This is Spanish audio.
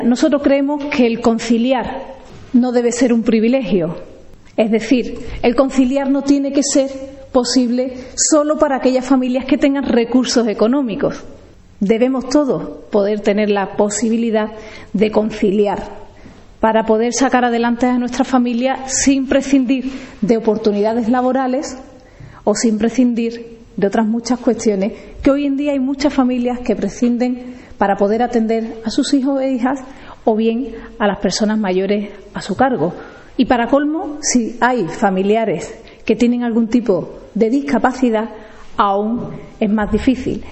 Nosotros creemos que el conciliar no debe ser un privilegio. Es decir, el conciliar no tiene que ser posible solo para aquellas familias que tengan recursos económicos. Debemos todos poder tener la posibilidad de conciliar para poder sacar adelante a nuestra familia sin prescindir de oportunidades laborales o sin prescindir de otras muchas cuestiones que hoy en día hay muchas familias que prescinden para poder atender a sus hijos e hijas o bien a las personas mayores a su cargo. Y para colmo, si hay familiares que tienen algún tipo de discapacidad, aún es más difícil.